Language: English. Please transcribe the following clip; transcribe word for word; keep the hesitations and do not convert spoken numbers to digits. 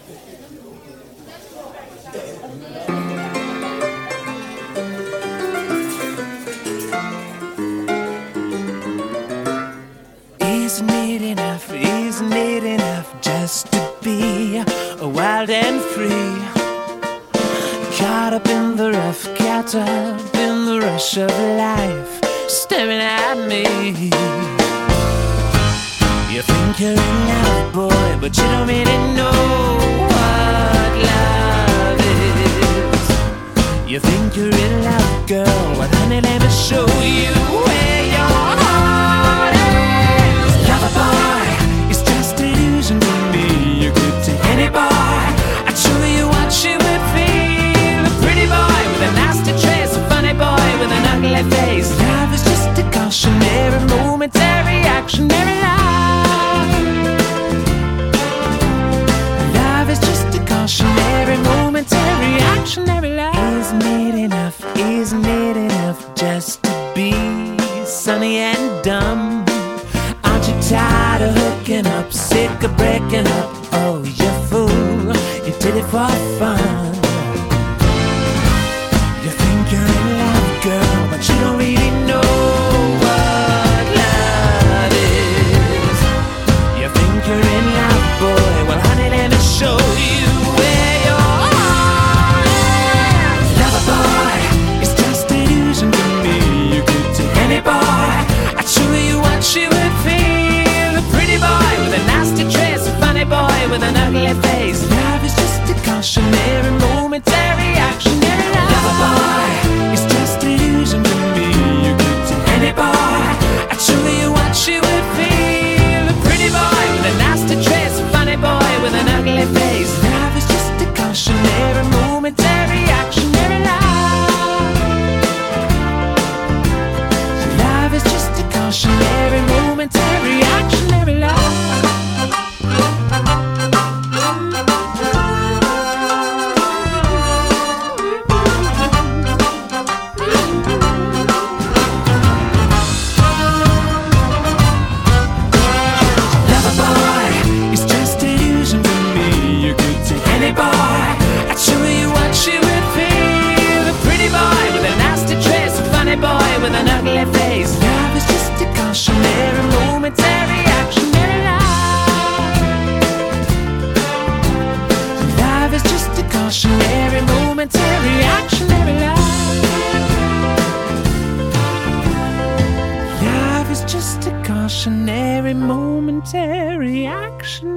Isn't it enough, isn't it enough just to be wild and free? Caught up in the rough, caught up in the rush of life, staring at me. You think you're in love, boy, but you don't really know what love is. You think you're in love, girl, well honey, let me show you where your heart is. Lover boy, it's just an illusion to me. You could take any boy, I'd show you what you would feel. A pretty boy with a nasty trace, a funny boy with an ugly face. Love is just a cautionary, momentary, reactionary love. Love is just a cautionary, momentary, reactionary love. Isn't it enough, isn't it enough just to be sunny and dumb? Aren't you tired of hooking up, sick of breaking up? Oh, you fool, you did it for fun. You think you're in love, girl, but you don't really know what love is. You think you're in love, boy, well honey, let me show you where your heart is. Lover boy, it's just an illusion to me. You could take any boy, I'd show you what you would feel. A pretty boy with a nasty trace, a funny boy with an ugly face. Love is just a cautionary, momentary, reactionary love. Lover boy, it's just an illusion to me. You could take any boy, I'd show you what you would feel. A pretty boy with a nasty trace, a funny boy with an ugly face. Love is just a cautionary, momentary, reactionary love. Love is just a cautionary, momentary, reactionary love. Boy with an ugly face. Love is just a cautionary, momentary, reactionary love. Love is just a cautionary, momentary, reactionary love. Love is just a cautionary, momentary, reactionary